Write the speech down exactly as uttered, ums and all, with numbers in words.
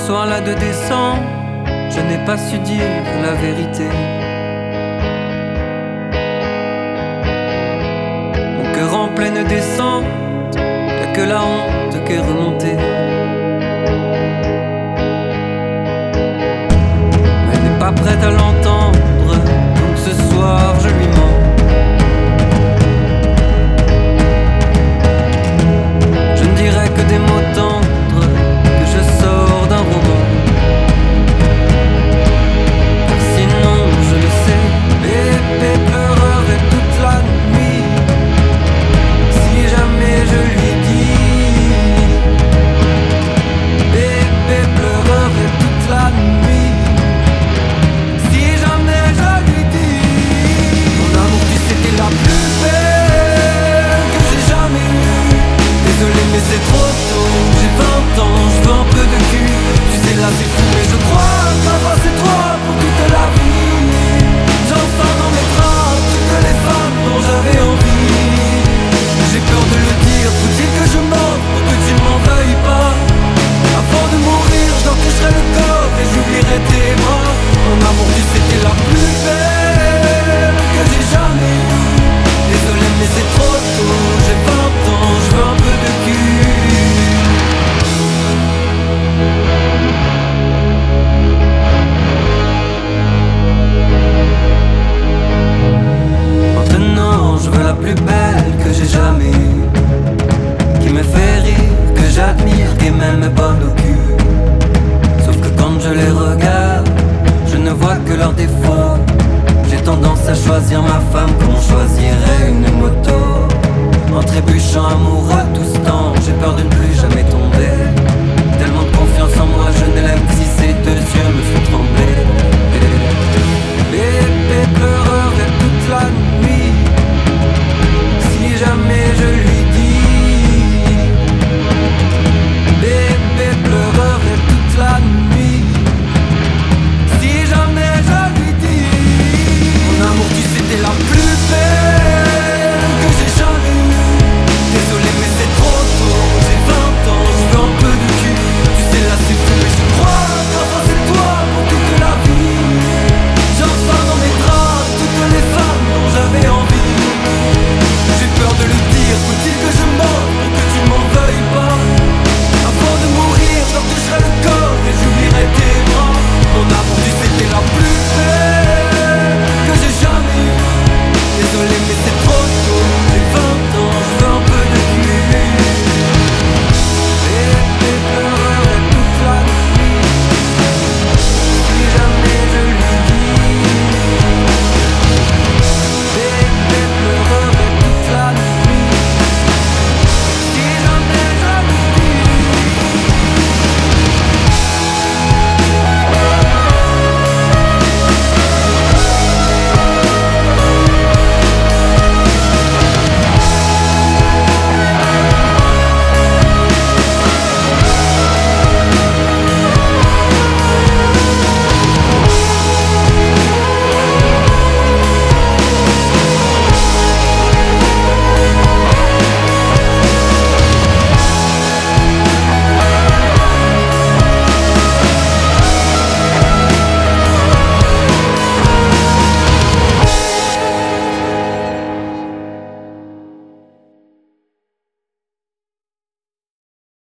soir-là de décembre, je n'ai pas su dire la vérité. Mon cœur en pleine descente, y'a que la honte qui est remontée. Mais elle n'est pas prête à l'entendre, donc ce soir je lui mens. Je ne dirai que des mots tendres, que je sors d'un roman. Car sinon, je le sais, bébé pleurerait toute la nuit si jamais je lui dis. Bébé pleurerait toute la nuit si jamais je lui dis. Mon amour, tu sais, t'es la plus belle que j'ai jamais eue. Désolé mais c'est trop tôt, j'ai vingt ans, je veux un peu de cul. Tu sais là c'est fou mais je crois qu'enfin c'est toi pour toute la vie. J'ai enfin dans mes bras toutes les femmes dont j'avais envie. J'ai peur de le dire, faut-il que je mente pour que tu ne m'en veuilles pas. Avant de mourir je leur toucherai le corps et j'oublierai tes bras. Mon amour tu sais t'es la plus belle que j'ai jamais eue. Désolé mais c'est trop tôt, j'ai vingt ans, je veux un peu de cul. Maintenant je veux la plus belle que j'ai jamais eue, qui me fait rire, que j'admire, qui même me bonne au cul. Sauf que quand je les regarde, je ne vois que leurs défauts. J'ai tendance à choisir ma femme comme on choisirait une moto. En trébuchant amoureux tout ce temps, j'ai peur de ne plus jamais tomber. Tellement de confiance en moi, je ne l'aime que si